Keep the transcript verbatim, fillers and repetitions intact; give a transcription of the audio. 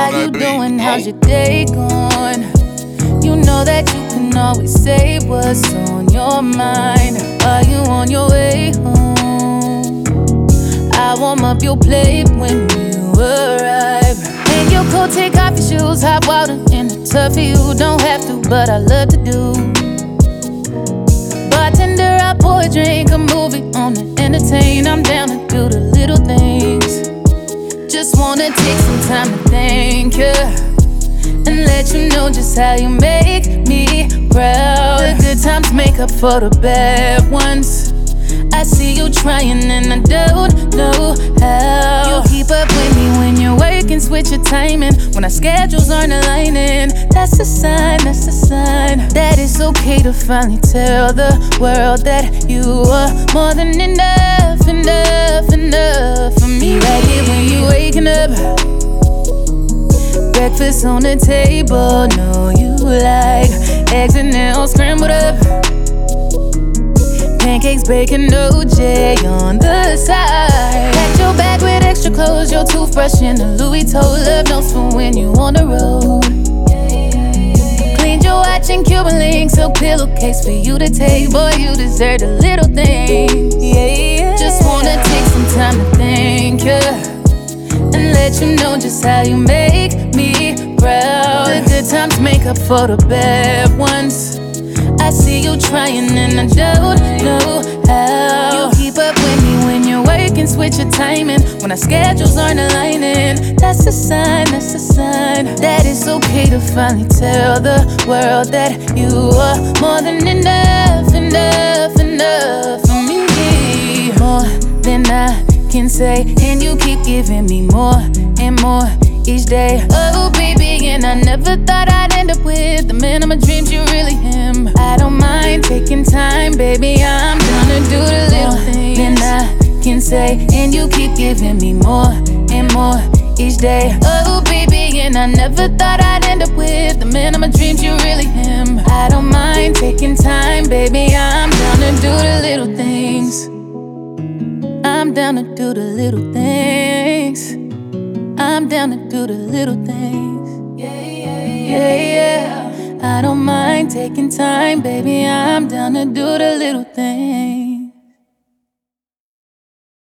How you doing? How's your day going? You know that you can always say what's on your mind. Are you on your way home? I warm up your plate when you arrive. And your coat, take off your shoes, hot water in the tub for you. Don't have to, but I love to do. Bartender, I pour a drink, a movie on to entertain. I'm down to do the little things. Just wanna take some time to thank you and let you know just how you make me proud. The good times make up for the bad ones. I see you trying and I don't know how. You keep up with me when you're working, switch your timing. When our schedules aren't aligning, that's a sign, that's a sign that it's okay to finally tell the world that you are more than enough, enough, enough for me. Right here when you waking up, breakfast on the table, know you like eggs and nails scrambled up, pancakes, bacon, O J on the side. Packed your bag with extra clothes, your toothbrush and a Louis told love notes for when you on the road. Cleaned your watch and Cuban links, so pillowcase for you to take. Boy, you deserve the little things. Yeah, just wanna take some time to thank you and let you know just how you make me proud. The good times make up for the bad ones. I see you trying and I don't know how. You keep up with me when you're working, switch your timing. When our schedules aren't aligning, that's a sign, that's a sign that it's okay to finally tell the world that you are more than enough, enough, enough for me. More than I can say, and you keep giving me more and more each day. Oh baby, and I never thought I'd end up with the man of my dreams. You really am. I don't mind taking time, baby. I'm gonna do the little things than I can say, and you keep giving me more and more each day. Oh baby, and I never thought I'd end up with the man of my dreams. You really am. I don't mind taking time, baby. I'm down to do the little things. I'm down to do the little things. I'm down to do the little things. Yeah, yeah, yeah, yeah. I don't mind taking time, baby. I'm down to do the little things.